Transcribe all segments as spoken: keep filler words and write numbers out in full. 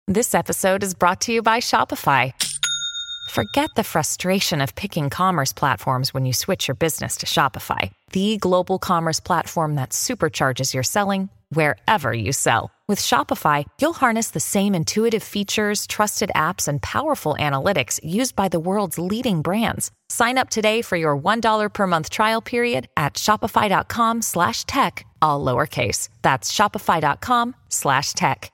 This episode is brought to you by Shopify. Forget the frustration of picking commerce platforms when you switch your business to Shopify, the global commerce platform that supercharges your selling wherever you sell. With Shopify, you'll harness the same intuitive features, trusted apps, and powerful analytics used by the world's leading brands. Sign up today for your one dollar per month trial period at shopify.com slash tech, all lowercase. That's shopify.com slash tech.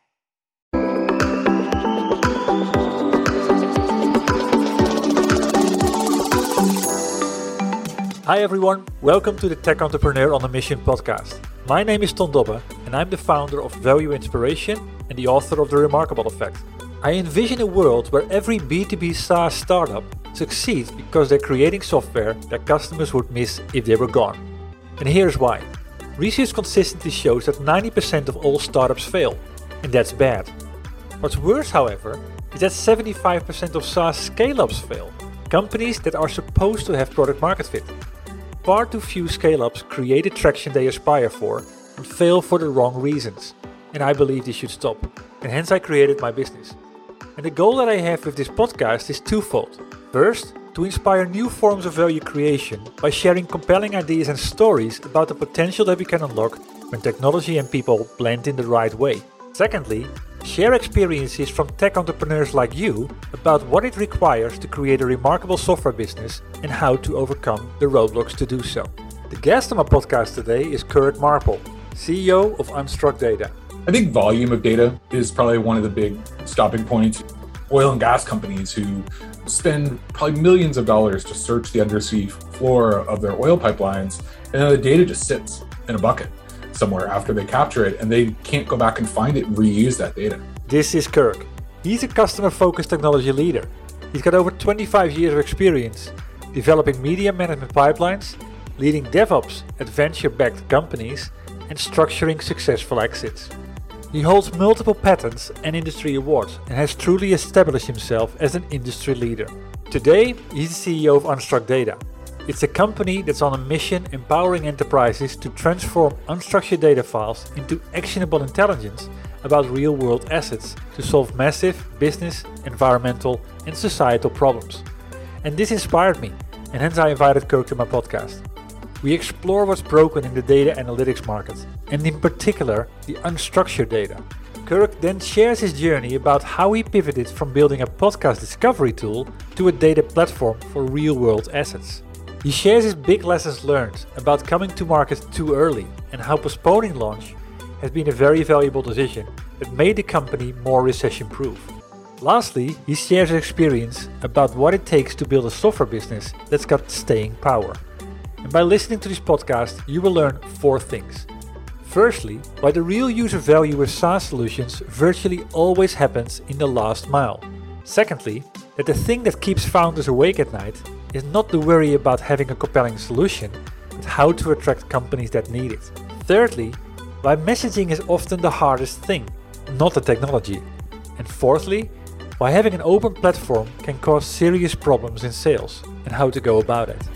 Hi everyone, welcome to the Tech Entrepreneur on a Mission podcast. My name is Ton Dobbe and I'm the founder of Value Inspiration and the author of The Remarkable Effect. I envision a world where every B two B SaaS startup succeeds because they're creating software that customers would miss if they were gone. And here's why. Research consistently shows that ninety percent of all startups fail, and that's bad. What's worse, however, is that seventy-five percent of SaaS scale-ups fail, companies that are supposed to have product market fit. Far too few scale-ups create the traction they aspire for and fail for the wrong reasons. And I believe this should stop. And hence I created my business. And the goal that I have with this podcast is twofold. First, to inspire new forms of value creation by sharing compelling ideas and stories about the potential that we can unlock when technology and people blend in the right way. Secondly, share experiences from tech entrepreneurs like you about what it requires to create a remarkable software business and how to overcome the roadblocks to do so. The guest on my podcast today is Kirk Marple, C E O of Unstruck Data. I think volume of data is probably one of the big stopping points. Oil and gas companies who spend probably millions of dollars to search the undersea floor of their oil pipelines, and then the data just sits in a bucket somewhere after they capture it, and they can't go back and find it and reuse that data. This is Kirk. He's a customer-focused technology leader. He's got over twenty-five years of experience developing media management pipelines, leading DevOps at venture-backed companies, and structuring successful exits. He holds multiple patents and industry awards and has truly established himself as an industry leader. Today, he's the C E O of Unstruck Data. It's a company that's on a mission empowering enterprises to transform unstructured data files into actionable intelligence about real-world assets to solve massive business, environmental, and societal problems. And this inspired me, and hence I invited Kirk to my podcast. We explore what's broken in the data analytics market, and in particular, the unstructured data. Kirk then shares his journey about how he pivoted from building a podcast discovery tool to a data platform for real-world assets. He shares his big lessons learned about coming to market too early and how postponing launch has been a very valuable decision that made the company more recession-proof. Lastly, he shares his experience about what it takes to build a software business that's got staying power. And by listening to this podcast, you will learn four things. Firstly, why the real user value with SaaS solutions virtually always happens in the last mile. Secondly, that the thing that keeps founders awake at night is not the worry about having a compelling solution, but how to attract companies that need it. Thirdly, why messaging is often the hardest thing, not the technology. And fourthly, why having an open platform can cause serious problems in sales and how to go about it.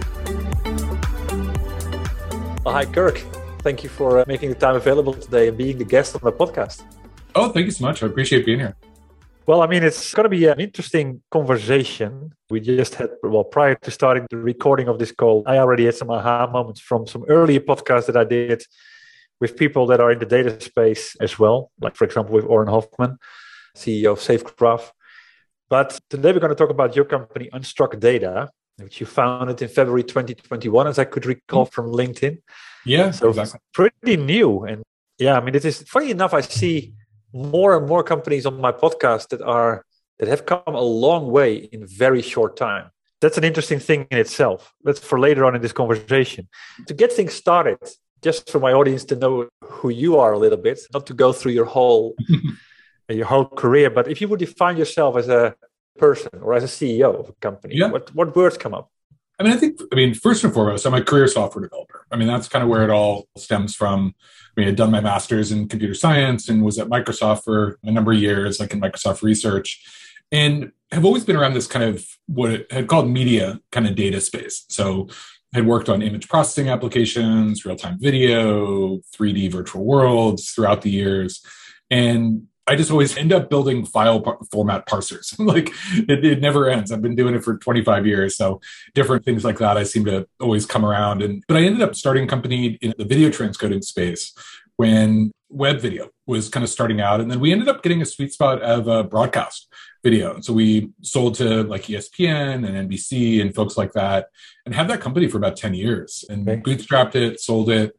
Well, hi Kirk, thank you for uh, making the time available today and being the guest of my podcast. Oh, thank you so much. I appreciate being here. Well, I mean, it's going to be an interesting conversation. We just had, well, prior to starting the recording of this call, I already had some aha moments from some earlier podcasts that I did with people that are in the data space as well. Like, for example, with Oren Hoffman, C E O of Safegraph. But today we're going to talk about your company, Unstruck Data, which you founded in February twenty twenty-one, as I could recall from LinkedIn. Yeah, so exactly. Pretty new. And yeah, I mean, it is funny enough, I see more and more companies on my podcast that are that have come a long way in a very short time. That's an interesting thing in itself. That's for later on in this conversation. To get things started, just for my audience to know who you are a little bit, not to go through your whole your whole career, but if you would define yourself as a person or as a C E O of a company, yeah. what what words come up? I mean, I think, I mean, first and foremost, I'm a career software developer. I mean, that's kind of where it all stems from. I mean, I'd done my master's in computer science and was at Microsoft for a number of years, like in Microsoft research, and have always been around this kind of what it had called media kind of data space. So I had worked on image processing applications, real-time video, three D virtual worlds throughout the years, and I just always end up building file par- format parsers. Like it, it never ends. I've been doing it for twenty-five years. So different things like that, I seem to always come around. And but I ended up starting a company in the video transcoding space when web video was kind of starting out. And then we ended up getting a sweet spot of uh, broadcast video. So we sold to like E S P N and N B C and folks like that, and had that company for about ten years and okay. bootstrapped it, sold it.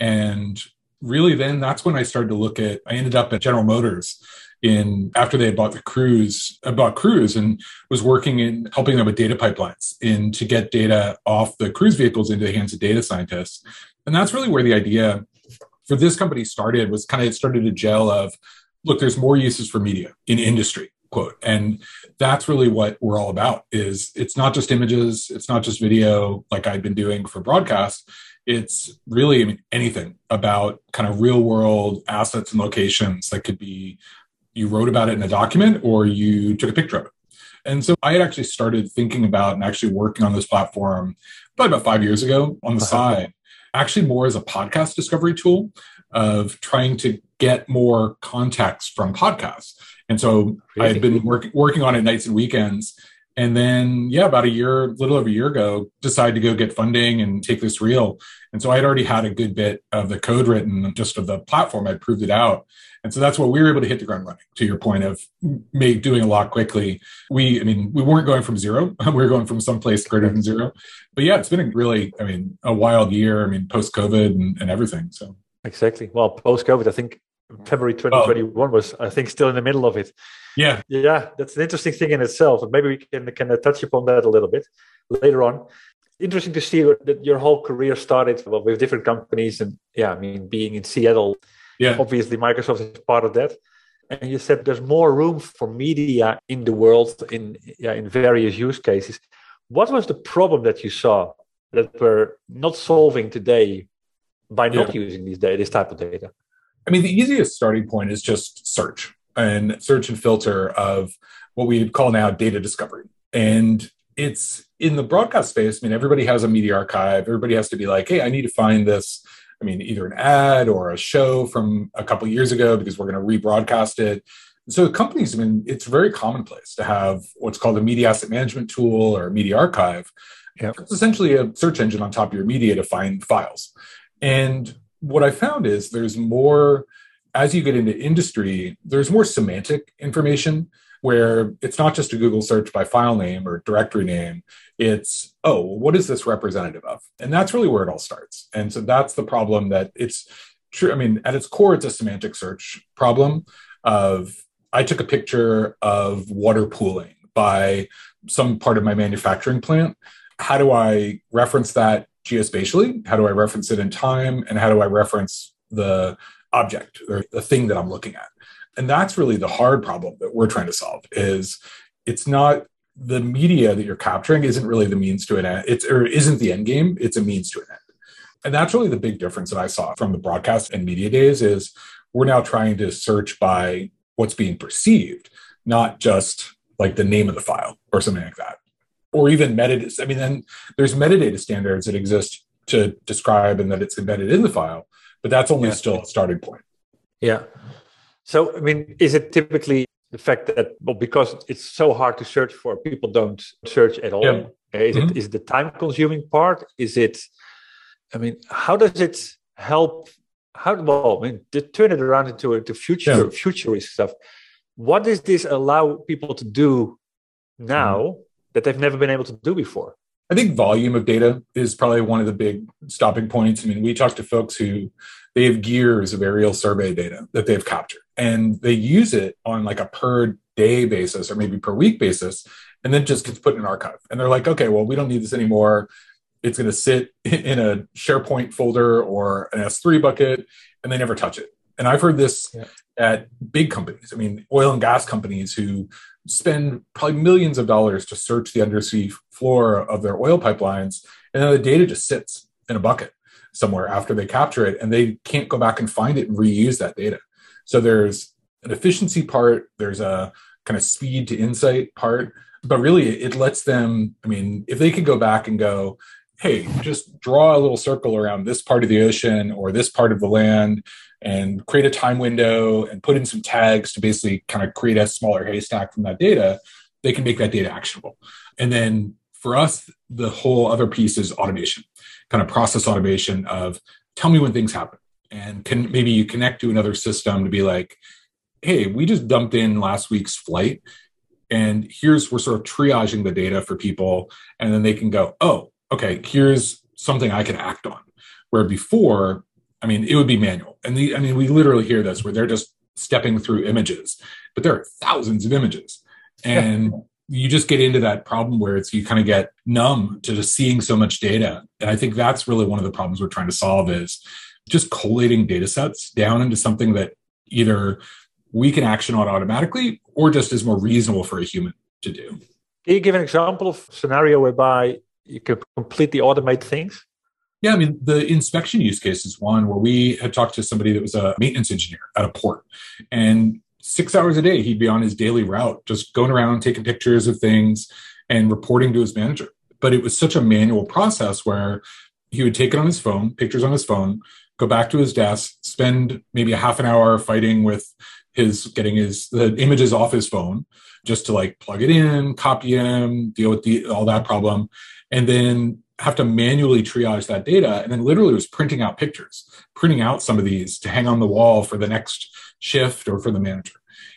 And really then that's when I started to look at, I ended up at General Motors in after they had bought the Cruise, I bought Cruise and was working in helping them with data pipelines in to get data off the Cruise vehicles into the hands of data scientists. And that's really where the idea for this company started, was kind of it started to gel of, look, there's more uses for media in industry, quote. And that's really what we're all about is it's not just images, it's not just video like I've been doing for broadcast. It's really, I mean, anything about kind of real world assets and locations that could be, you wrote about it in a document or you took a picture of it. And so I had actually started thinking about and actually working on this platform probably about five years ago on the side, actually more as a podcast discovery tool of trying to get more context from podcasts. And so really? I've been work, working on it nights and weekends. And then, yeah, about a year, a little over a year ago, decided to go get funding and take this real. And so I had already had a good bit of the code written, just of the platform. I proved it out. And so that's what we were able to hit the ground running, to your point of make, doing a lot quickly. We, I mean, we weren't going from zero. We were going from someplace greater than zero. But yeah, it's been a really, I mean, a wild year. I mean, post-COVID and, and everything. So exactly. Well, post-COVID, I think February twenty twenty-one oh. was, I think, still in the middle of it. Yeah. Yeah, that's an interesting thing in itself. Maybe we can, can touch upon that a little bit later on. Interesting to see that your whole career started with different companies. And yeah, I mean, being in Seattle, yeah, obviously Microsoft is part of that. And you said there's more room for media in the world in, yeah, in various use cases. What was the problem that you saw that we're not solving today by not yeah. using these data, this type of data? I mean, the easiest starting point is just search and search and filter of what we call now data discovery. And it's in the broadcast space. I mean, everybody has a media archive. Everybody has to be like, hey, I need to find this. I mean, either an ad or a show from a couple of years ago because we're going to rebroadcast it. So companies, I mean, it's very commonplace to have what's called a media asset management tool or a media archive. Yep. It's essentially a search engine on top of your media to find files. And what I found is there's more, as you get into industry, there's more semantic information where it's not just a Google search by file name or directory name. It's, oh, what is this representative of? And that's really where it all starts. And so that's the problem that it's true. I mean, at its core, it's a semantic search problem of, I took a picture of water pooling by some part of my manufacturing plant. How do I reference that geospatially? How do I reference it in time? And how do I reference the object or the thing that I'm looking at? And that's really the hard problem that we're trying to solve is it's not the media that you're capturing isn't really the means to an end. It's or isn't the end game. It's a means to an end. And that's really the big difference that I saw from the broadcast and media days is we're now trying to search by what's being perceived, not just like the name of the file or something like that. Or even metadata. I mean, then there's metadata standards that exist to describe and that it's embedded in the file, but that's only yeah. still a starting point. Yeah. So, I mean, is it typically the fact that, well, because it's so hard to search for, people don't search at all? Yeah. Is mm-hmm. it is it the time consuming part? Is it, I mean, how does it help? How, well, I mean, to turn it around into, into future, yeah. futurist stuff. What does this allow people to do now mm-hmm. that they've never been able to do before? I think volume of data is probably one of the big stopping points. I mean, we talk to folks who they have years of aerial survey data that they've captured and they use it on like a per day basis or maybe per week basis, and then just gets put in an archive. And they're like, okay, well, we don't need this anymore. It's going to sit in a SharePoint folder or an S three bucket, and they never touch it. And I've heard this yeah. at big companies. I mean, oil and gas companies who spend probably millions of dollars to search the undersea floor of their oil pipelines, and then the data just sits in a bucket somewhere after they capture it, and they can't go back and find it and reuse that data. So there's an efficiency part, there's a kind of speed to insight part, but really it lets them, I mean, if they could go back and go, hey, just draw a little circle around this part of the ocean or this part of the land, and create a time window and put in some tags to basically kind of create a smaller haystack from that data, they can make that data actionable. And then for us, the whole other piece is automation, kind of process automation of tell me when things happen. And can maybe you connect to another system to be like, hey, we just dumped in last week's flight. And here's, we're sort of triaging the data for people. And then they can go, oh, okay, here's something I can act on. Where before, I mean, it would be manual. And the, I mean, we literally hear this where they're just stepping through images, but there are thousands of images. And you just get into that problem where it's, you kind of get numb to just seeing so much data. And I think that's really one of the problems we're trying to solve is just collating data sets down into something that either we can action on automatically or just is more reasonable for a human to do. Can you give an example of a scenario whereby you can completely automate things? Yeah, I mean, the inspection use case is one where we had talked to somebody that was a maintenance engineer at a port. And six hours a day, he'd be on his daily route, just going around, taking pictures of things and reporting to his manager. But it was such a manual process where he would take it on his phone, pictures on his phone, go back to his desk, spend maybe a half an hour fighting with his, getting his, the images off his phone, just to like plug it in, copy them, deal with the, all that problem. And then have to manually triage that data. And then literally was printing out pictures, printing out some of these to hang on the wall for the next shift or for the manager.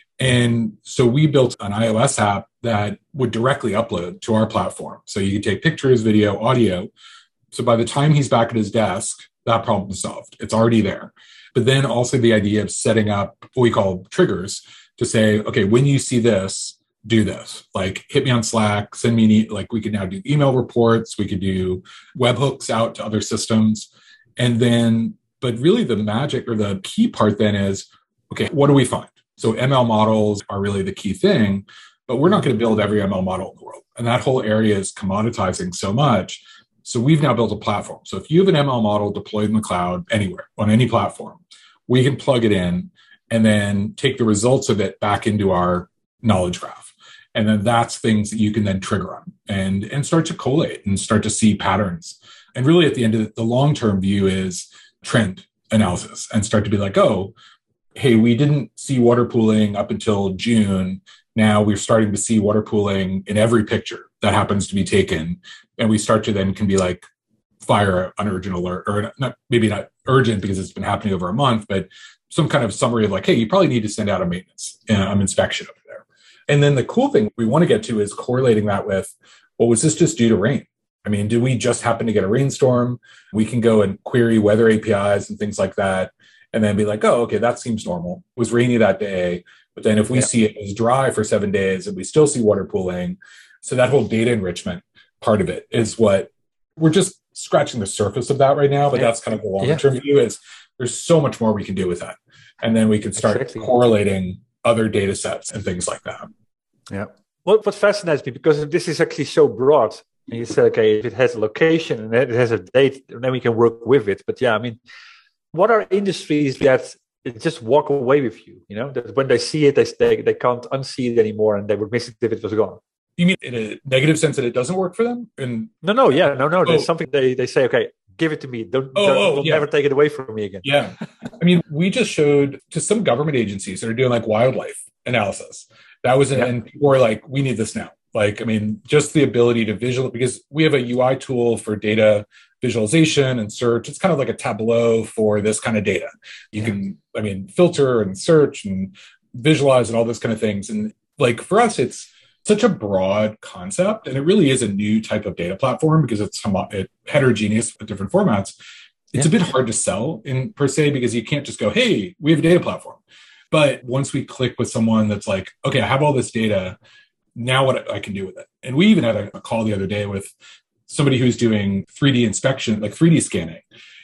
And so we built an iOS app that would directly upload to our platform. So you can take pictures, video, audio. So by the time he's back at his desk, that problem is solved. It's already there. But then also the idea of setting up what we call triggers to say, okay, when you see this, do this. Like hit me on Slack, send me, an e- like we could now do email reports. We could do webhooks out to other systems. And then, but really the magic or the key part then is, okay, what do we find? So M L models are really the key thing, but we're not going to build every M L model in the world. And that whole area is commoditizing so much. So we've now built a platform. So if you have an M L model deployed in the cloud anywhere on any platform, we can plug it in and then take the results of it back into our knowledge graph. And then that's things that you can then trigger on and, and start to collate and start to see patterns. And really at the end of it, the long-term view is trend analysis and start to be like, oh, hey, we didn't see water pooling up until June. Now we're starting to see water pooling in every picture that happens to be taken. And we start to then can be like, fire an urgent alert, or not, maybe not urgent because it's been happening over a month, but some kind of summary of like, hey, you probably need to send out a maintenance um, inspection over there. And then the cool thing we want to get to is correlating that with, well, was this just due to rain? I mean, did we just happen to get a rainstorm? We can go and query weather A P Is and things like that. And then be like, oh, okay, that seems normal. It was rainy that day. But then if we yeah. see it was dry for seven days and we still see water pooling. So that whole data enrichment part of it is what we're just scratching the surface of that right now. But yeah. that's kind of the long-term yeah. view is there's so much more we can do with that. And then we can start exactly. correlating other data sets and things like that. Yeah. What, what fascinates me, because this is actually so broad, and you said, okay, if it has a location and it has a date, then we can work with it. But yeah, I mean, what are industries that just walk away with you? You know, that when they see it, they they, they can't unsee it anymore, and they would miss it if it was gone. You mean in a negative sense that it doesn't work for them? And no, no, yeah, no, no. Oh. There's something they, they say, okay, give it to me. Don't, oh, don't, oh, don't yeah. never take it away from me again. Yeah. I mean, we just showed to some government agencies that are doing like wildlife analysis. That was, an, yeah. and people were like, we need this now. Like, I mean, just the ability to visual, because we have a U I tool for data visualization and search. It's kind of like a Tableau for this kind of data. You yeah. can, I mean, filter and search and visualize and all those kind of things. And like for us, it's such a broad concept, and it really is a new type of data platform because it's it, heterogeneous with different formats. It's yeah. a bit hard to sell in per se because you can't just go, hey, we have a data platform. But once we click with someone that's like, okay, I have all this data, now what I can do with it. And we even had a, a call the other day with somebody who's doing three D inspection, like three D scanning.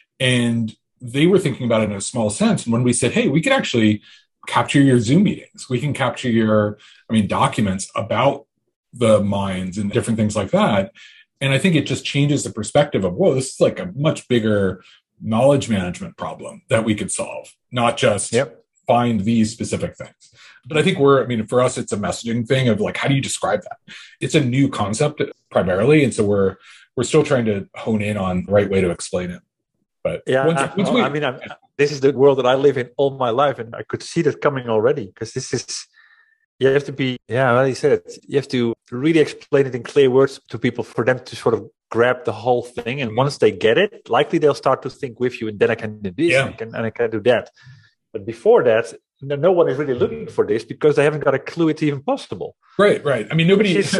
And they were thinking about it in a small sense. And when we said, hey, we could actually capture your Zoom meetings, we can capture your, I mean, documents about the mines and different things like that. And I think it just changes the perspective of, whoa, this is like a much bigger knowledge management problem that we could solve, not just yep. find these specific things. But I think we're, I mean, for us, it's a messaging thing of like, how do you describe that? It's a new concept primarily. And so we're, we're still trying to hone in on the right way to explain it. But Yeah, once, I, once we, I mean, I'm, this is the world that I live in all my life, and I could see that coming already. Because this is, you have to be, yeah, well, you said it. You have to really explain it in clear words to people for them to sort of grab the whole thing. And once they get it, likely they'll start to think with you, and then I can do this, yeah. and, I can, and I can do that. But before that, no one is really looking for this because they haven't got a clue it's even possible. Right, right. I mean, nobody. Is,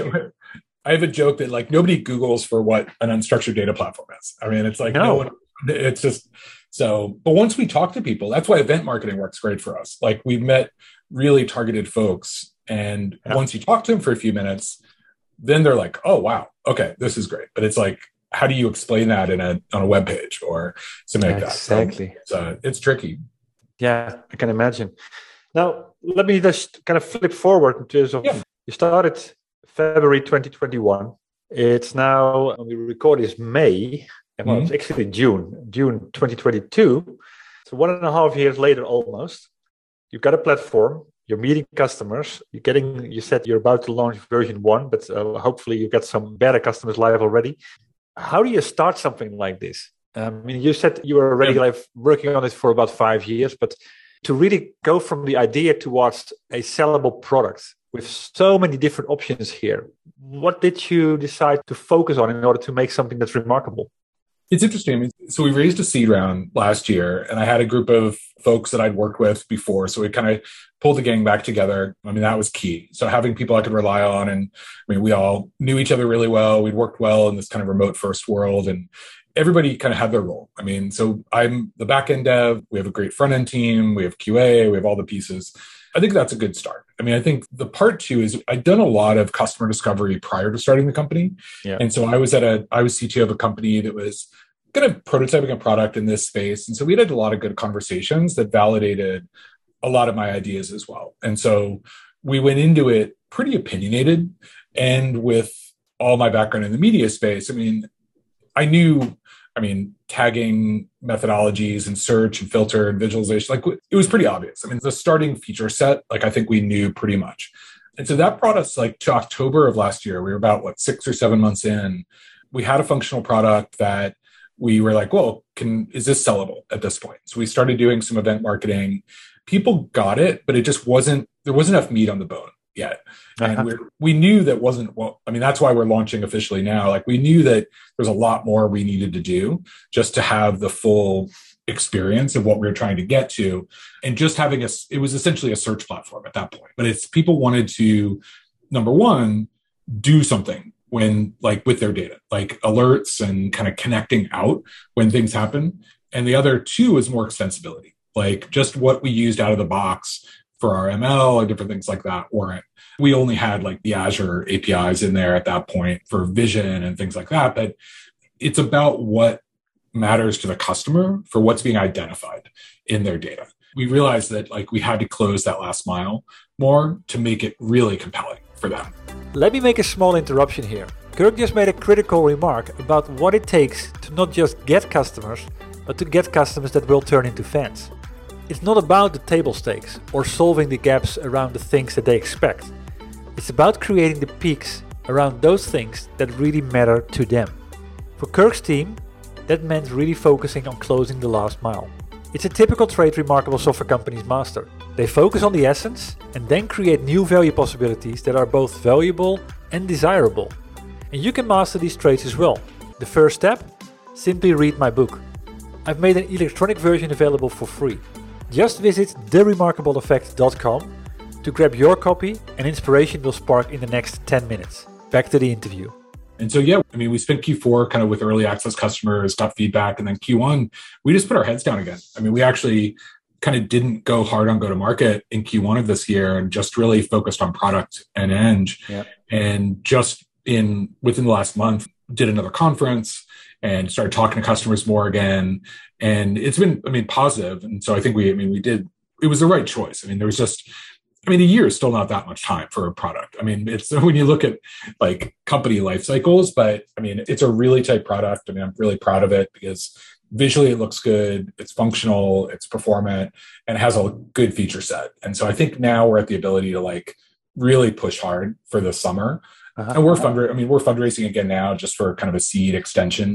I have a joke that like nobody Googles for what an unstructured data platform is. I mean, it's like no, no one. It's just so. But once we talk to people, that's why event marketing works great for us. Like we've met really targeted folks, and yeah. once you talk to them for a few minutes, then they're like, "Oh, wow, okay, this is great." But it's like, how do you explain that in a on a web page or something like exactly. that? So, so it's tricky. Yeah, I can imagine. Now, let me just kind of flip forward in terms of yeah. you started February twenty twenty-one. It's now, when we record is May, and well, mm-hmm. it's actually June, June twenty twenty-two. So one and a half years later, almost, you've got a platform, you're meeting customers, you're getting, you said you're about to launch version one, but uh, hopefully you got some beta customers live already. How do you start something like this? I mean, you said you were already yeah. like working on it for about five years, but to really go from the idea towards a sellable product with so many different options here, what did you decide to focus on in order to make something that's remarkable? It's interesting. I mean, so we raised a seed round last year, and I had a group of folks that I'd worked with before. So we kind of pulled the gang back together. I mean, that was key. So having people I could rely on, and I mean, we all knew each other really well. We'd worked well in this kind of remote first world, and everybody kind of had their role. I mean, so I'm the back-end dev. We have a great front-end team. We have Q A. We have all the pieces. I think that's a good start. I mean, I think the part two is I'd done a lot of customer discovery prior to starting the company. Yeah. And so I was at a, I was C T O of a company that was kind of prototyping a product in this space. And so we had a lot of good conversations that validated a lot of my ideas as well. And so we went into it pretty opinionated, and with all my background in the media space, I mean, I knew, I mean, tagging methodologies and search and filter and visualization, like it was pretty obvious. I mean, the starting feature set, like I think we knew pretty much. And so that brought us like to October of last year. We were about, what, six or seven months in. We had a functional product that we were like, well, can is this sellable at this point? So we started doing some event marketing. People got it, but it just wasn't, there wasn't enough meat on the bone yet. And uh-huh. we we knew that wasn't, well, I mean, that's why we're launching officially now. Like we knew that there's a lot more we needed to do just to have the full experience of what we were trying to get to. And just having a, it was essentially a search platform at that point. But it's people wanted to, number one, do something when like with their data, like alerts and kind of connecting out when things happen. And the other two is more extensibility, like just what we used out of the box for our M L and different things like that weren't. We only had like the Azure A P Is in there at that point for vision and things like that. But it's about what matters to the customer for what's being identified in their data. We realized that like we had to close that last mile more to make it really compelling for them. Let me make a small interruption here. Kirk just made a critical remark about what it takes to not just get customers, but to get customers that will turn into fans. It's not about the table stakes or solving the gaps around the things that they expect. It's about creating the peaks around those things that really matter to them. For Kirk's team, that meant really focusing on closing the last mile. It's a typical trait remarkable software companies master. They focus on the essence and then create new value possibilities that are both valuable and desirable. And you can master these traits as well. The first step? Simply read my book. I've made an electronic version available for free. Just visit the remarkable effect dot com to grab your copy, and inspiration will spark in the next ten minutes. Back to the interview. And so, yeah, I mean, we spent Q four kind of with early access customers, got feedback, and then Q one, we just put our heads down again. I mean, we actually kind of didn't go hard on go-to-market in Q one of this year and just really focused on product and eng. Yep. And just in within the last month, did another conference and started talking to customers more again. And it's been, I mean, positive. And so I think we, I mean, we did, it was the right choice. I mean, there was just, I mean, a year is still not that much time for a product. I mean, it's when you look at like company life cycles, but I mean, it's a really tight product. I mean, I'm really proud of it because visually it looks good, it's functional, it's performant, and it has a good feature set. And so I think now we're at the ability to like really push hard for the summer. Uh-huh. And we're fundra- I mean, we're fundraising again now just for kind of a seed extension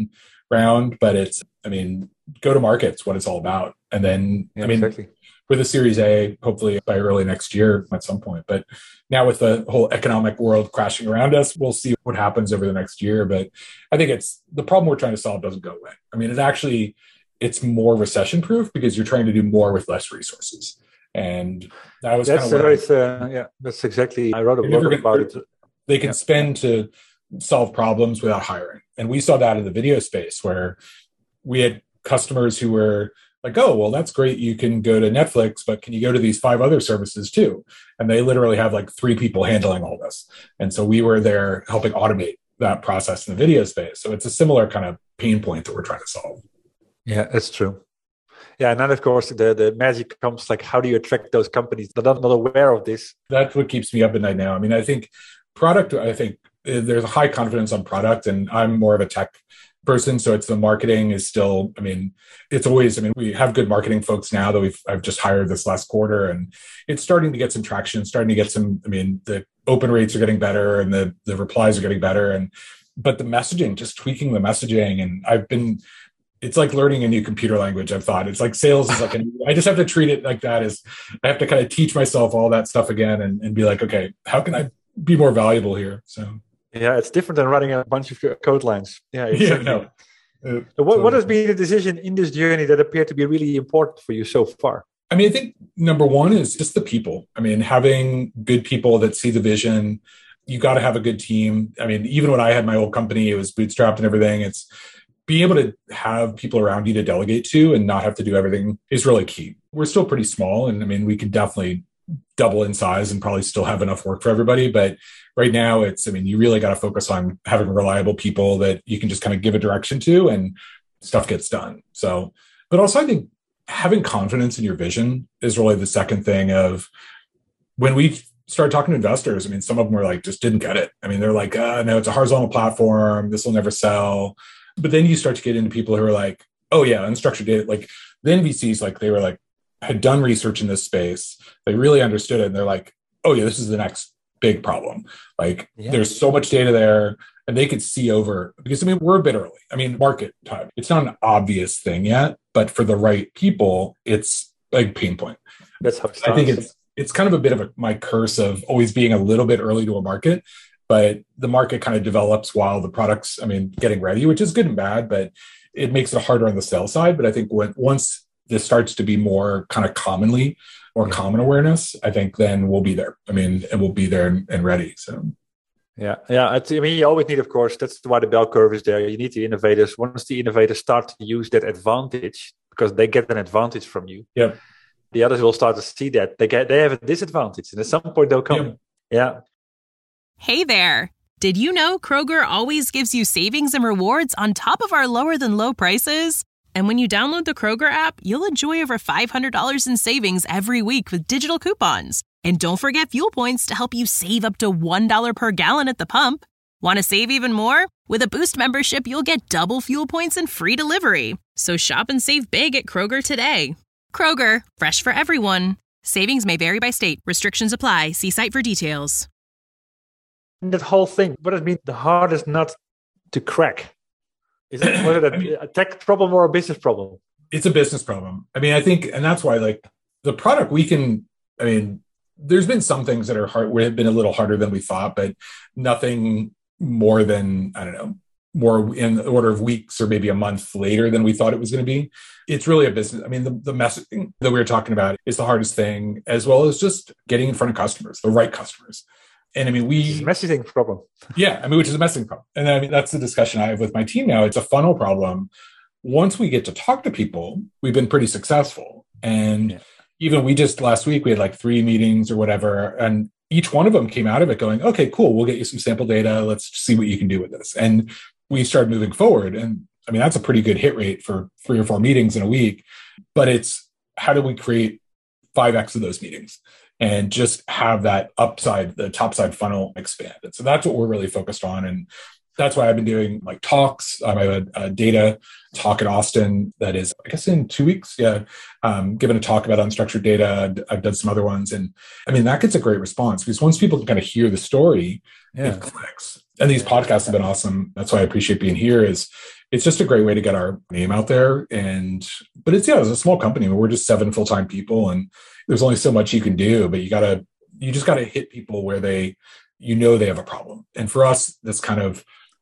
round, but it's, I mean, go to market's what it's all about. And then, Yeah, I mean, exactly. with the Series A, hopefully by early next year at some point. But now with the whole economic world crashing around us, we'll see what happens over the next year. But I think it's the problem we're trying to solve doesn't go away. I mean, it actually, it's more recession proof because you're trying to do more with less resources. And that was That's kind of uh, what it's, uh, yeah, that's exactly. I wrote a You're blog never about gonna- it. they can Yeah. spend to solve problems without hiring. And we saw that in the video space where we had customers who were like, oh, well, that's great. You can go to Netflix, but can you go to these five other services too? And they literally have like three people handling all this. And so we were there helping automate that process in the video space. So it's a similar kind of pain point that we're trying to solve. Yeah, that's true. Yeah, and then of course the, the magic comes like, how do you attract those companies that are not aware of this? That's what keeps me up at night now. I mean, I think product, I think uh, there's a high confidence on product, and I'm more of a tech person. So it's the marketing is still, I mean, it's always, I mean, we have good marketing folks now that we've, I've just hired this last quarter, and it's starting to get some traction, starting to get some, I mean, the open rates are getting better and the, the replies are getting better. And, but the messaging, just tweaking the messaging. And I've been, it's like learning a new computer language. I've thought it's like sales is like, a, I just have to treat it like that is I have to kind of teach myself all that stuff again and, and be like, okay, how can I be more valuable here? So. Yeah, it's different than writing a bunch of code lines. Yeah, Yeah, exactly. no. Uh, So what, so- what has been the decision in this journey that appeared to be really important for you so far? I mean, I think number one is just the people. I mean, having good people that see the vision. You got to have a good team. I mean, even when I had my old company, it was bootstrapped and everything. It's being able to have people around you to delegate to and not have to do everything is really key. We're still pretty small. And I mean, we could definitely double in size and probably still have enough work for everybody. But right now it's, I mean, you really got to focus on having reliable people that you can just kind of give a direction to and stuff gets done. So, but also I think having confidence in your vision is really the second thing of when we started talking to investors. I mean, some of them were like, just didn't get it. I mean, they're like, uh, no, it's a horizontal platform. This will never sell. But then you start to get into people who are like, oh yeah, unstructured data. Like the N V Cs, like they were like, had done research in this space. They really understood it. And they're like, oh yeah, this is the next big problem. Like Yeah. there's so much data there and they could see over, because I mean, we're a bit early. I mean, market time, it's not an obvious thing yet, but for the right people, it's a pain point. That's how it I starts. think it's, it's kind of a bit of a, my curse of always being a little bit early to a market, but the market kind of develops while the products, I mean, getting ready, which is good and bad, but it makes it harder on the sales side. But I think when once this starts to be more kind of commonly or Yeah. common awareness, I think then we'll be there. I mean, and we'll be there and, and ready. So Yeah, yeah. It's, I mean, you always need, of course, that's why the bell curve is there. You need the innovators. Once the innovators start to use that advantage, because they get an advantage from you, Yep. the others will start to see that they get they have a disadvantage, and at some point they'll come. Yep. Yeah, Hey there! Did you know Kroger always gives you savings and rewards on top of our lower than low prices? And when you download the Kroger app, you'll enjoy over five hundred dollars in savings every week with digital coupons. And don't forget fuel points to help you save up to one dollar per gallon at the pump. Want to save even more? With a Boost membership, you'll get double fuel points and free delivery. So shop and save big at Kroger today. Kroger, fresh for everyone. Savings may vary by state. Restrictions apply. See site for details. and that whole thing. What does it mean? The hardest nut to crack. Is it was it a, I mean- a tech problem or a business problem? it's a business problem. I mean, I think, and that's why like the product we can, I mean, there's been some things that are hard, have been a little harder than we thought, but nothing more than, I don't know, more in the order of weeks or maybe a month later than we thought it was going to be. It's really a business. I mean, the, the messaging that we were talking about is the hardest thing, as well as just getting in front of customers, the right customers. And I mean, It's a we, messaging problem. yeah, I mean, which is a messaging problem. And I mean, that's the discussion I have with my team now. It's a funnel problem. Once we get to talk to people, we've been pretty successful. And Yeah. even we just last week, we had like three meetings or whatever. And each one of them came out of it going, okay, cool. We'll get you some sample data. Let's see what you can do with this. And we started moving forward. And I mean, that's a pretty good hit rate for three or four meetings in a week. But it's how do we create five X of those meetings and just have that upside, the top side funnel expanded. So that's what we're really focused on. And that's why I've been doing like talks. I have a, a data talk at Austin that is, I guess, in two weeks. Yeah, um, giving a talk about unstructured data. I've done some other ones, and I mean that gets a great response because once people can kind of hear the story, Yeah. it clicks. And these podcasts have been awesome. That's why I appreciate being here. Is it's just a great way to get our name out there. And, but it's, yeah, it's a small company. We're just seven full-time people and there's only so much you can do, but you got to, you just got to hit people where they, you know, they have a problem. And for us, this kind of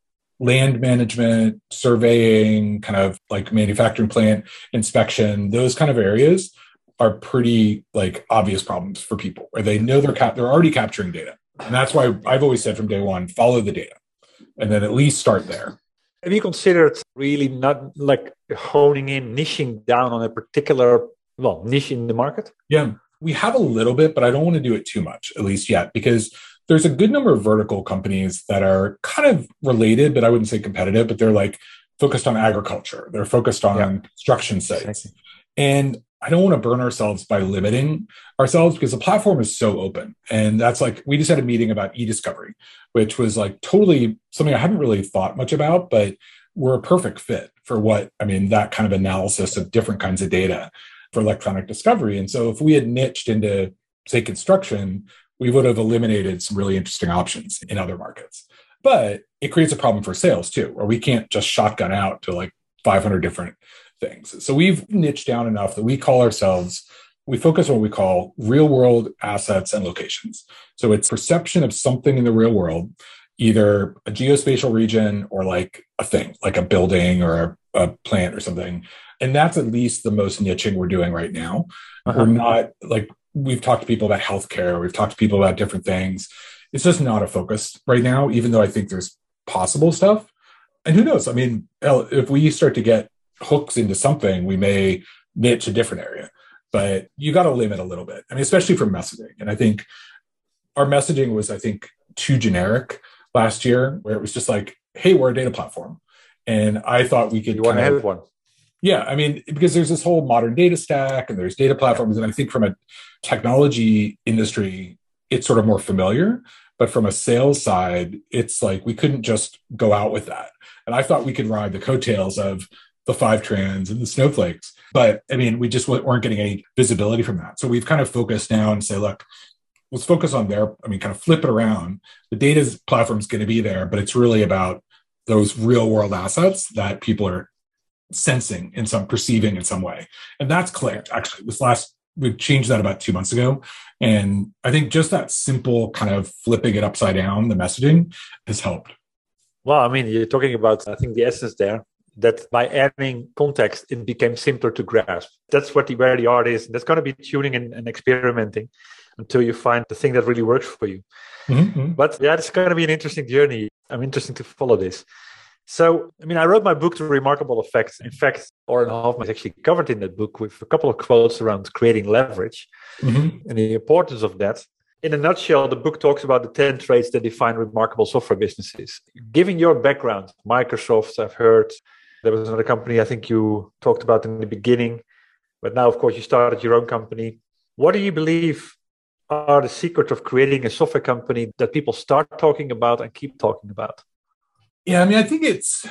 land management, surveying, kind of like manufacturing plant inspection, those kind of areas are pretty like obvious problems for people where they know they're cap- they're already capturing data. And that's why I've always said from day one, follow the data and then at least start there. Have you considered really not like honing in, niching down on a particular, well, niche in the market? Yeah, we have a little bit, but I don't want to do it too much, at least yet, because there's a good number of vertical companies that are kind of related, but I wouldn't say competitive, but they're like focused on agriculture. They're focused on yeah. construction sites. Exactly. And I don't want to burn ourselves by limiting ourselves because the platform is so open. And that's like, we just had a meeting about e-discovery, which was like totally something I hadn't really thought much about, but we're a perfect fit for what, I mean, that kind of analysis of different kinds of data for electronic discovery. And so if we had niched into, say, construction, we would have eliminated some really interesting options in other markets. But it creates a problem for sales too, where we can't just shotgun out to like five hundred different things. So we've niched down enough that we call ourselves, we focus on what we call real world assets and locations. So it's perception of something in the real world, either a geospatial region or like a thing, like a building or a, a plant or something. And that's at least the most niching we're doing right now. Uh-huh. We're not like, we've talked to people about healthcare. We've talked to people about different things. It's just not a focus right now, even though I think there's possible stuff. And who knows? I mean, if we start to get hooks into something, we may niche a different area, but you got to limit a little bit. I mean, especially for messaging. And I think our messaging was, I think, too generic last year, where it was just like, hey, we're a data platform. And I thought we could you want to have one. Yeah. I mean, because there's this whole modern data stack and there's data platforms. And I think from a technology industry, it's sort of more familiar. But from a sales side, it's like we couldn't just go out with that. And I thought we could ride the coattails of the Fivetrans and the Snowflakes. But I mean, we just weren't getting any visibility from that. So we've kind of focused now and say, look, let's focus on their, I mean, kind of flip it around. The data platform is going to be there, but it's really about those real world assets that people are sensing in some, perceiving in some way. And that's clicked actually. This last, we changed that about two months ago. And I think just that simple kind of flipping it upside down, the messaging has helped. Well, I mean, you're talking about, I think the essence there, that by adding context, it became simpler to grasp. That's what the, where the art is. That's going to be tuning and, and experimenting until you find the thing that really works for you. Mm-hmm. But yeah, it's going to be an interesting journey. I'm interested to follow this. So, I mean, I wrote my book, The Remarkable Effect. In fact, Oren Hoffman is actually covered in that book with a couple of quotes around creating leverage mm-hmm. and the importance of that. In a nutshell, the book talks about the ten traits that define remarkable software businesses. Given your background, Microsoft, I've heard, there was another company I think you talked about in the beginning, but now, of course, you started your own company. What do you believe are the secrets of creating a software company that people start talking about and keep talking about? Yeah, I mean, I think it's,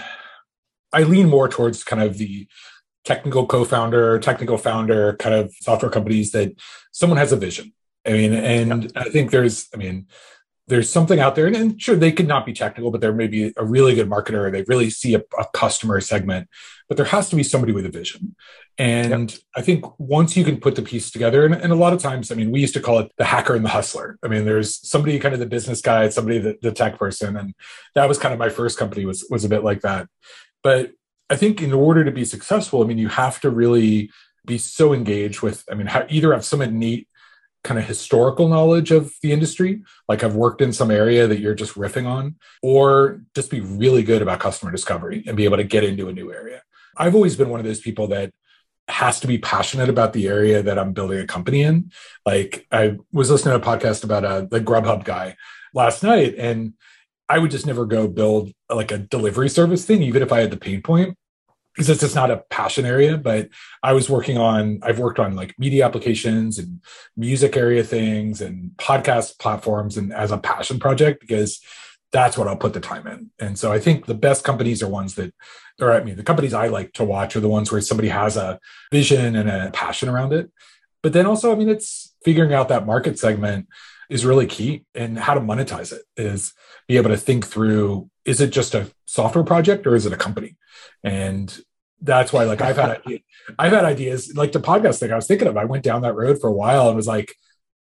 I lean more towards kind of the technical co-founder, technical founder kind of software companies that someone has a vision. I mean, and yeah. I think there's, I mean, there's something out there, and, and sure, they could not be technical, but there may be a really good marketer. They really see a, a customer segment, but there has to be somebody with a vision. And yeah. I think once you can put the piece together, and, and a lot of times, I mean, we used to call it the hacker and the hustler. I mean, there's somebody kind of the business guy, somebody the, the tech person, and that was kind of my first company was was a bit like that. But I think in order to be successful, I mean, you have to really be so engaged with, I mean, ha- either have some innate kind of historical knowledge of the industry, like I've worked in some area that you're just riffing on, or just be really good about customer discovery and be able to get into a new area. I've always been one of those people that has to be passionate about the area that I'm building a company in. Like I was listening to a podcast about uh, the Grubhub guy last night, and I would just never go build like a delivery service thing, even if I had the pain point, because it's just not a passion area. But I was working on, I've worked on like media applications and music area things and podcast platforms and as a passion project, because that's what I'll put the time in. And so I think the best companies are ones that, or I mean, the companies I like to watch are the ones where somebody has a vision and a passion around it. But then also, I mean, it's figuring out that market segment is really key, and how to monetize it is be able to think through is it just a software project or is it a company? And that's why, like, I've had I've had ideas like the podcast thing I was thinking of. I went down that road for a while and was like,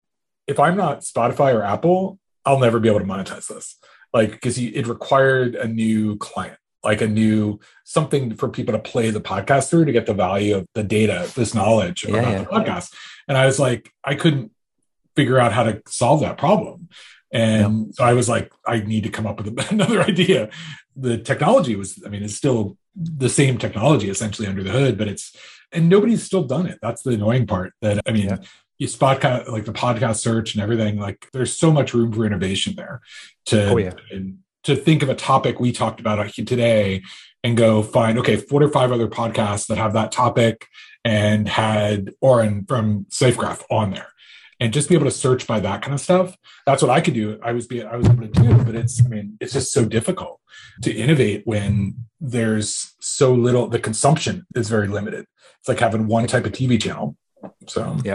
if I'm not Spotify or Apple, I'll never be able to monetize this. Like, because it required a new client, like a new something for people to play the podcast through to get the value of the data, this knowledge yeah, about yeah. the podcast. And I was like, I couldn't figure out how to solve that problem. And yeah. so I was like, I need to come up with another idea. The technology was, I mean, it's still the same technology essentially under the hood, but it's, and nobody's still done it. That's the annoying part that, I mean, yeah. you spot kind of like the podcast search and everything, like there's so much room for innovation there to, oh, yeah. and to think of a topic we talked about today and go find, okay, four or five other podcasts that have that topic and had Oren from SafeGraph on there. And just be able to search by that kind of stuff. That's what I could do. I was be I was able to do, but it's I mean it's just so difficult to innovate when there's so little. The consumption is very limited. It's like having one type of T V channel. So yeah,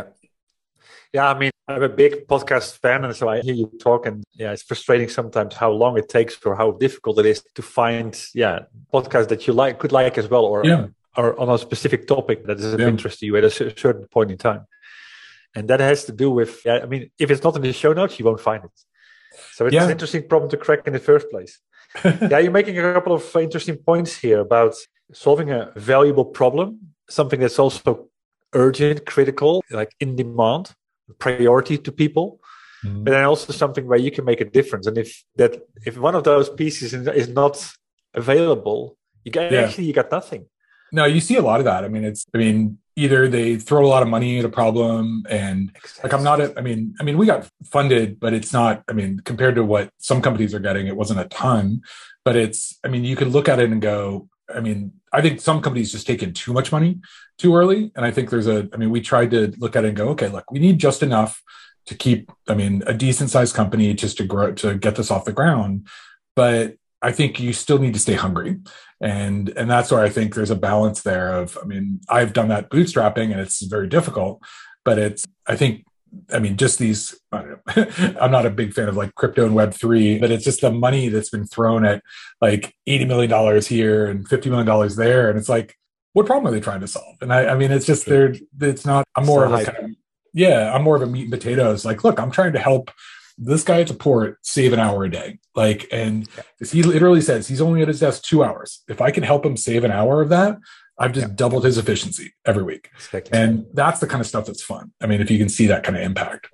yeah. I mean, I'm a big podcast fan, and so I hear you talk, and yeah, it's frustrating sometimes how long it takes or how difficult it is to find yeah podcasts that you like could like as well, or yeah. or on a specific topic that is of yeah. interest to you at a certain point in time. And that has to do with, yeah, I mean, if it's not in the show notes, you won't find it. So it's yeah. an interesting problem to crack in the first place. Yeah, you're making a couple of interesting points here about solving a valuable problem, something that's also urgent, critical, like in demand, priority to people, mm-hmm. but then also something where you can make a difference. And if that, if one of those pieces is not available, you got, yeah. actually you got nothing. No, you see a lot of that. I mean, it's, I mean, either they throw a lot of money at a problem and exactly. like I'm not, a, I mean, I mean, we got funded, but it's not, I mean, compared to what some companies are getting, it wasn't a ton, but it's, I mean, you could look at it and go, I mean, I think some companies just take in too much money too early. And I think there's a, I mean, we tried to look at it and go, okay, look, we need just enough to keep, I mean, a decent sized company just to grow, to get this off the ground. But I think you still need to stay hungry. And, and that's where I think there's a balance there of, I mean, I've done that bootstrapping and it's very difficult, but it's, I think, I mean, just these, I don't know, I'm not a big fan of like crypto and Web three, but it's just the money that's been thrown at like eighty million dollars here and fifty million dollars there. And it's like, what problem are they trying to solve? And I, I mean, it's just, they're, it's not, I'm more so of a kind of, yeah, I'm more of a meat and potatoes. Like, look, I'm trying to help this guy at the port save an hour a day. Like, and yeah. he literally says he's only at his desk two hours. If I can help him save an hour of that, I've just yeah. doubled his efficiency every week. And that's the kind of stuff that's fun. I mean, if you can see that kind of impact.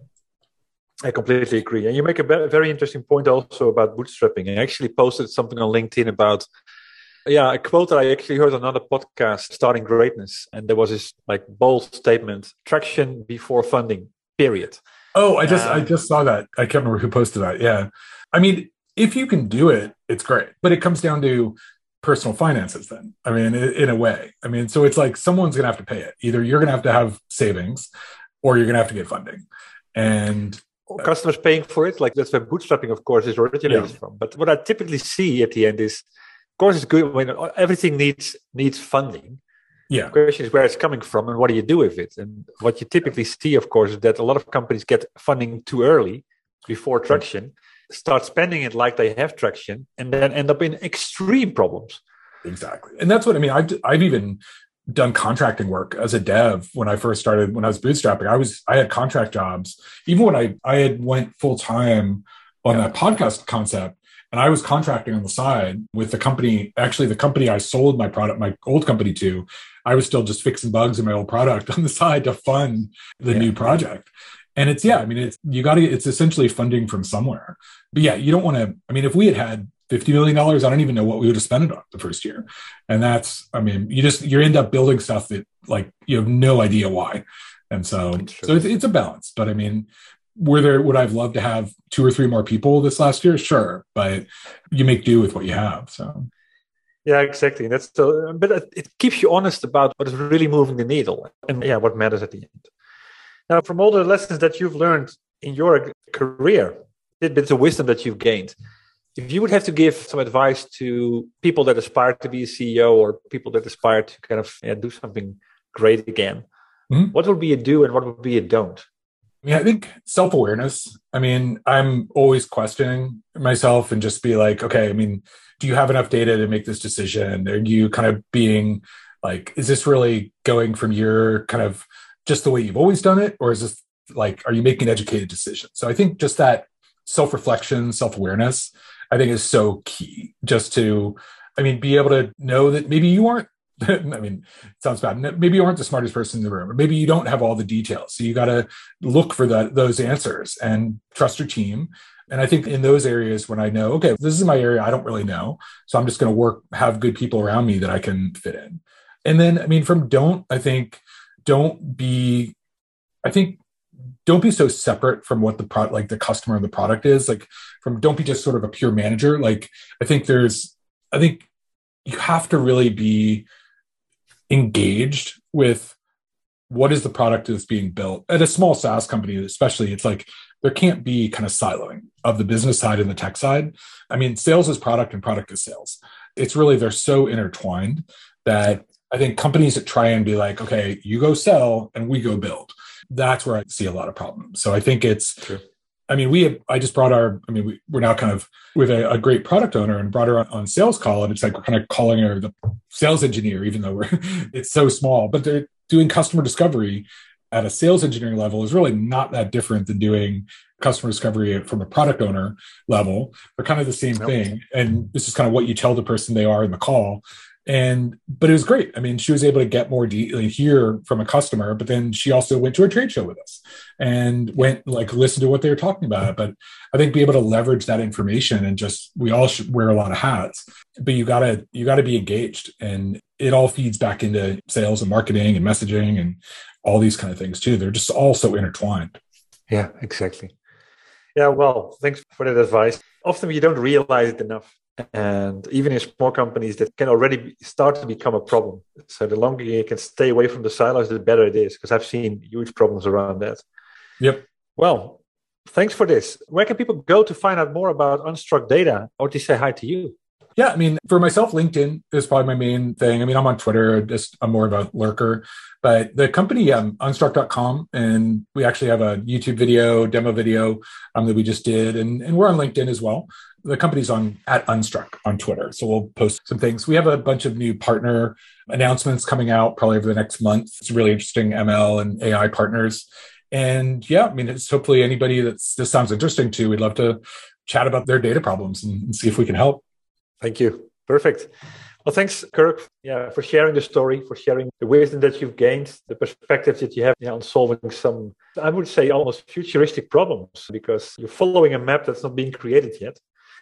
I completely agree. And you make a very interesting point also about bootstrapping. I actually posted something on LinkedIn about, yeah, a quote that I actually heard on another podcast, Starting Greatness. And there was this like bold statement, traction before funding, period. Oh, I just um, I just saw that. I can't remember who posted that. Yeah. I mean, if you can do it, it's great. But it comes down to personal finances then. I mean, in, in a way. I mean, so it's like someone's going to have to pay it. Either you're going to have to have savings or you're going to have to get funding. And customers paying for it, like that's where bootstrapping, of course, is originated yeah. from. But what I typically see at the end is, of course, it's good when everything needs needs funding. Yeah. The question is where it's coming from and what do you do with it? And what you typically see, of course, is that a lot of companies get funding too early before traction, start spending it like they have traction, and then end up in extreme problems. Exactly. And that's what I mean. I've, I've even done contracting work as a dev when I first started, when I was bootstrapping. I was, I had contract jobs. Even when I, I had went full time on yeah. that podcast concept, and I was contracting on the side with the company, actually the company I sold my product, my old company to, I was still just fixing bugs in my old product on the side to fund the yeah. new project. And it's, yeah, I mean, it's, you got to, it's essentially funding from somewhere. But yeah, you don't want to, I mean, if we had had fifty million dollars, I don't even know what we would have spent it on the first year. And that's, I mean, you just, you end up building stuff that like, you have no idea why. And so, so it's, it's a balance, but I mean, were there, would I've loved to have two or three more people this last year? Sure. But you make do with what you have. So. Yeah, exactly. That's the, but it keeps you honest about what is really moving the needle and yeah, what matters at the end. Now, from all the lessons that you've learned in your career, bits of wisdom that you've gained, if you would have to give some advice to people that aspire to be a C E O or people that aspire to kind of yeah, do something great again, mm-hmm. what would be a do and what would be a don't? I mean, I think self-awareness. I mean, I'm always questioning myself and just be like, okay, I mean, do you have enough data to make this decision? Are you kind of being like, is this really going from your kind of just the way you've always done it? Or is this like, are you making an educated decision? So I think just that self-reflection, self-awareness, I think is so key, just to, I mean, be able to know that maybe you aren't, I mean, it sounds bad. Maybe you aren't the smartest person in the room, or maybe you don't have all the details. So you got to look for that, those answers and trust your team. And I think in those areas when I know, okay, this is my area, I don't really know. So I'm just going to work, have good people around me that I can fit in. And then, I mean, from don't, I think, don't be, I think, don't be so separate from what the product, like the customer and the product is. Like from, don't be just sort of a pure manager. Like I think there's, I think you have to really be engaged with what is the product that's being built. At a small SaaS company, especially, it's like there can't be kind of siloing of the business side and the tech side. I mean, sales is product and product is sales. It's really, they're so intertwined that I think companies that try and be like, okay, you go sell and we go build, that's where I see a lot of problems. So I think it's, True. I mean, we have, I just brought our, I mean, we, we're now kind of with a, a great product owner and brought her on, on sales call. And it's like, we're kind of calling her the sales engineer, even though we're, it's so small, but they're doing customer discovery at a sales engineering level is really not that different than doing customer discovery from a product owner level. They're kind of the same thing. And this is kind of what you tell the person they are in the call. And, but it was great. I mean, she was able to get more de- hear from a customer, but then she also went to a trade show with us and went like, listen to what they were talking about. But I think be able to leverage that information and just, we all should wear a lot of hats, but you gotta, you gotta be engaged, and it all feeds back into sales and marketing and messaging and all these kind of things too. They're just all so intertwined. Yeah, exactly. Yeah. Well, thanks for that advice. Often you don't realize it enough. And even in small companies, that can already start to become a problem. So the longer you can stay away from the silos, the better it is, because I've seen huge problems around that. Yep. Well, thanks for this. Where can people go to find out more about Unstruck Data, or to say hi to you? Yeah, I mean, for myself, LinkedIn is probably my main thing. I mean, I'm on Twitter, just I'm more of a lurker. But the company, um, unstruck dot com, and we actually have a YouTube video, demo video um, that we just did, and, and we're on LinkedIn as well. The company's on at Unstruck on Twitter, so we'll post some things. We have a bunch of new partner announcements coming out probably over the next month. It's really interesting M L and A I partners. And yeah, I mean, it's hopefully anybody that's this sounds interesting to, we'd love to chat about their data problems and, and see if we can help. Thank you. Perfect. Well, thanks, Kirk, yeah, for sharing the story, for sharing the wisdom that you've gained, the perspectives that you have yeah, on solving some, I would say, almost futuristic problems, because you're following a map that's not being created yet.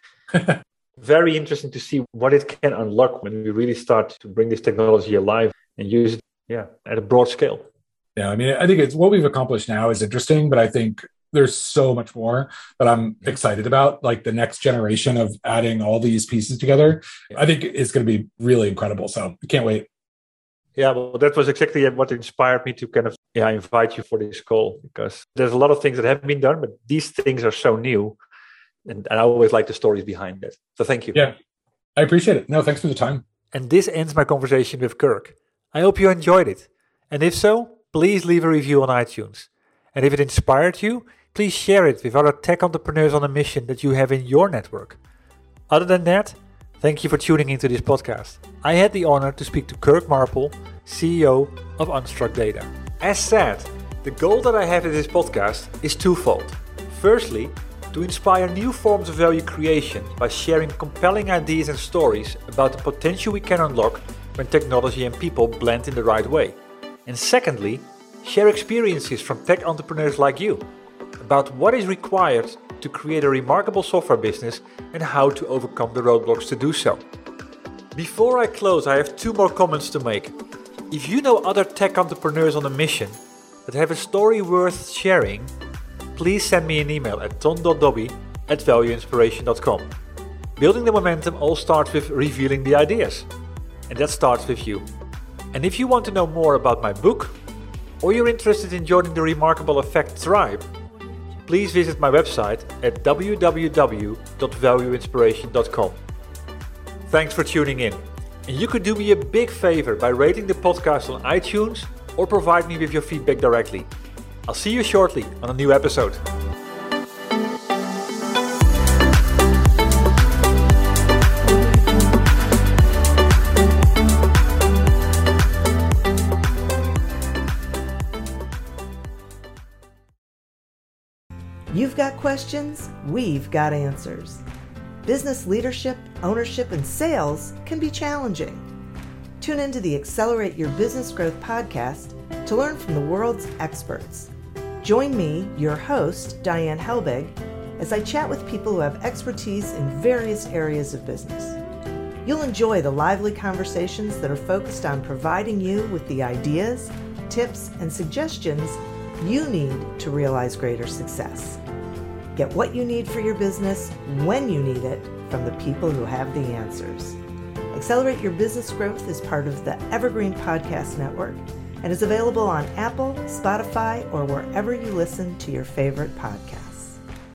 Very interesting to see what it can unlock when we really start to bring this technology alive and use it yeah, at a broad scale. Yeah, I mean, I think it's what we've accomplished now is interesting, but I think there's so much more that I'm excited about, like the next generation of adding all these pieces together. I think it's going to be really incredible. So I can't wait. Yeah, well, that was exactly what inspired me to kind of yeah, invite you for this call, because there's a lot of things that have been done, but these things are so new. And, and I always like the stories behind it. So thank you. Yeah, I appreciate it. No, thanks for the time. And this ends my conversation with Kirk. I hope you enjoyed it. And if so, please leave a review on iTunes. And if it inspired you, please share it with other tech entrepreneurs on a mission that you have in your network. Other than that, thank you for tuning into this podcast. I had the honor to speak to Kirk Marple, C E O of Unstruck Data. As said, the goal that I have in this podcast is twofold. Firstly, to inspire new forms of value creation by sharing compelling ideas and stories about the potential we can unlock when technology and people blend in the right way. And secondly, share experiences from tech entrepreneurs like you about what is required to create a remarkable software business and how to overcome the roadblocks to do so. Before I close, I have two more comments to make. If you know other tech entrepreneurs on a mission that have a story worth sharing, please send me an email at ton dot dobby at value inspiration dot com. Building the momentum all starts with revealing the ideas. And that starts with you. And if you want to know more about my book, or you're interested in joining the Remarkable Effect tribe, please visit my website at w w w dot value inspiration dot com. Thanks for tuning in. And you could do me a big favor by rating the podcast on iTunes or provide me with your feedback directly. I'll see you shortly on a new episode. You've got questions, we've got answers. Business leadership, ownership, and sales can be challenging. Tune into the Accelerate Your Business Growth podcast to learn from the world's experts. Join me, your host, Diane Helbig, as I chat with people who have expertise in various areas of business. You'll enjoy the lively conversations that are focused on providing you with the ideas, tips, and suggestions you need to realize greater success. Get what you need for your business when you need it from the people who have the answers. Accelerate Your Business Growth is part of the Evergreen Podcast Network and is available on Apple, Spotify, or wherever you listen to your favorite podcast.